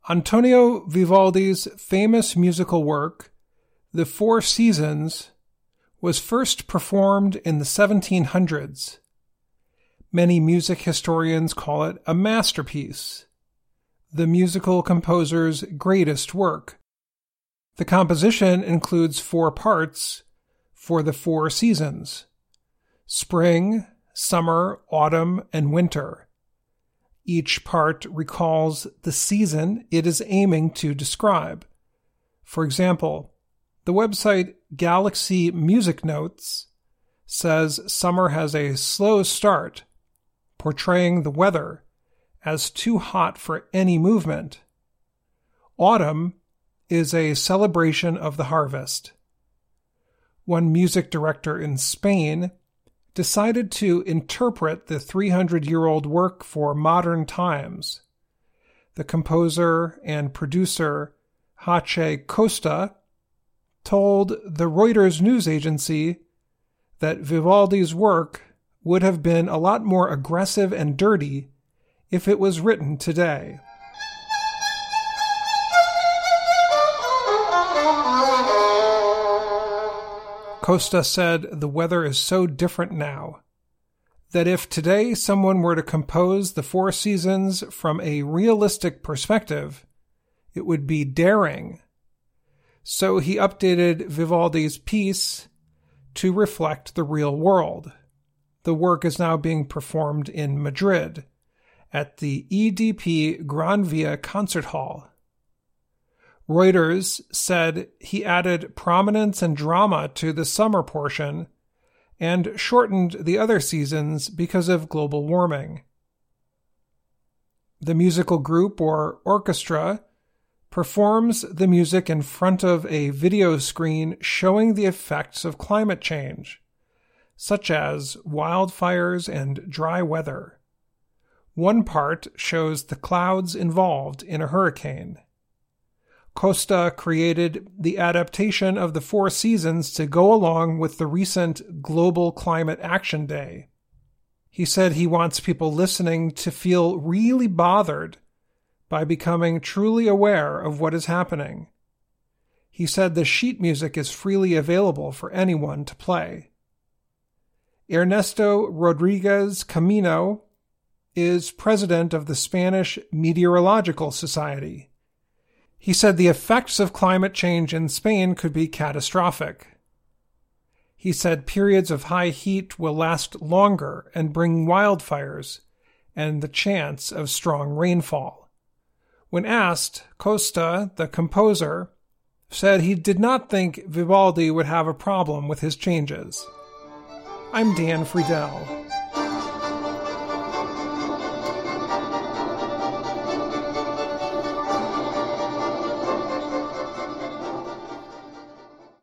Antonio Vivaldi's famous musical work, The Four Seasons, was first performed in the 1700s. Many music historians call it a masterpiece, the musical composer's greatest work. The composition includes 4 parts for the 4 seasons: spring, summer, autumn, and winter. Each part recalls the season it is aiming to describe. For example, the website Galaxy Music Notes says summer has a slow start, portraying the weather as too hot for any movement. Autumn is a celebration of the harvest. One music director in Spain decided to interpret the 300-year-old work for modern times. The composer and producer Jace Costa told the Reuters news agency that Vivaldi's work would have been a lot more aggressive and dirty if it was written today. Costa said the weather is so different now that if today someone were to compose the 4 seasons from a realistic perspective, it would be daring. So he updated Vivaldi's piece to reflect the real world. The work is now being performed in Madrid at the EDP Gran Via Concert Hall. Reuters said he added prominence and drama to the summer portion and shortened the other seasons because of global warming. The musical group or orchestra performs the music in front of a video screen showing the effects of climate change, such as wildfires and dry weather. One part shows the clouds involved in a hurricane. Costa created the adaptation of the 4 seasons to go along with the recent Global Climate Action Day. He said he wants people listening to feel really bothered by becoming truly aware of what is happening. He said the sheet music is freely available for anyone to play. Ernesto Rodriguez Camino is president of the Spanish Meteorological Society. He said the effects of climate change in Spain could be catastrophic. He said periods of high heat will last longer and bring wildfires and the chance of strong rainfall. When asked, Costa, the composer, said he did not think Vivaldi would have a problem with his changes. I'm Dan Friedel.